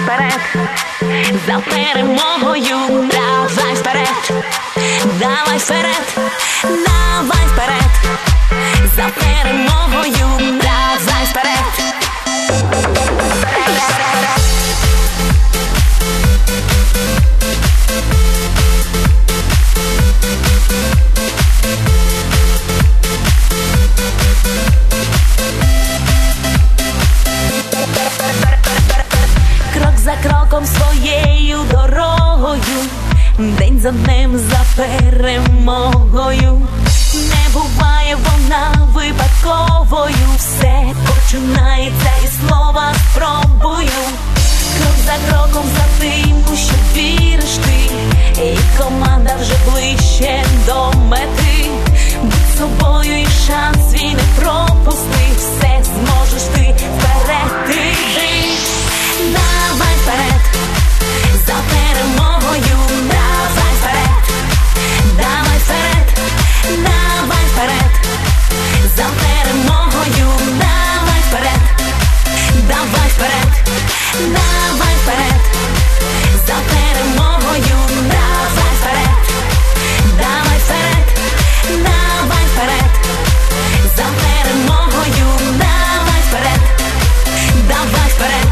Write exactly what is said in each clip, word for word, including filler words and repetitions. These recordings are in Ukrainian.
вперед, за перемогою, давай вперед, давай вперед, давай вперед, за перемогою, давай вперед. Крок за кроком своєю дорогою, день за днем, за перемогою. Не буває вона випадковою, все починається із слова спробую. Крок за кроком за тим, у що віриш ти, і команда вже ближче до мети. Будь собою і шанс свій не пропусти, все зможеш ти, вперед ти йди. Давай вперед, за перемогою, давай вперед, давай вперед, давай вперед, за перемогою, давай вперед, давай вперед, давай вперед, за перемогою, давай вперед, давай вперед, давай вперед, за перемогою, давай вперед, давай вперед.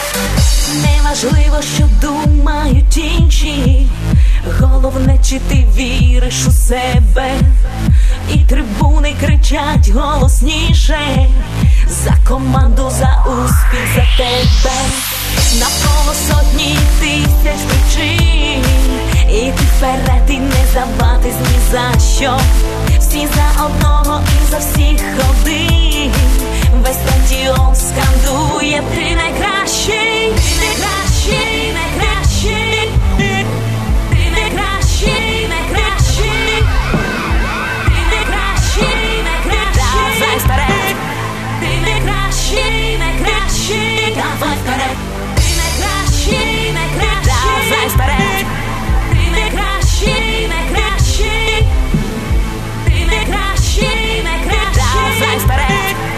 Неважливо, що думають інші, головне, чи ти віриш у себе. І трибуни кричать голосніше за команду, за успіх, за тебе. Навколо сотні тисяч причин, і ти вперед, і не здаватись ні за що. Всі за одного і за всіх один, весь стадіон скандує: ти найкращий, ти найкращий, найкращий, ти найкращий, найкращий, ти найкращий, найкращий, давай вперед, ти найкращий, найкращий, давай вперед, ти найкращий, найкращий, давай вперед, ти найкращий, найкращий, ти найкращий, найкращий, давай вперед.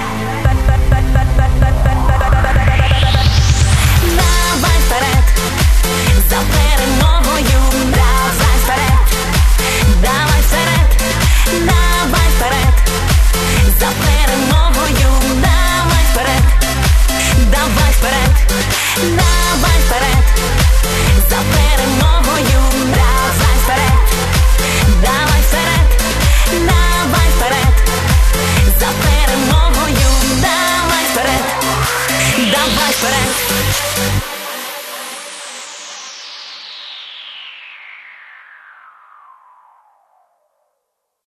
Давай вперед, за перемогою, давай вперед, давай вперед, давай вперед, за перемогою, давай вперед, давай вперед, давай вперед, за перемогою, давай вперед, давай вперед, давай вперед, за перемогою, давай вперед, давай вперед.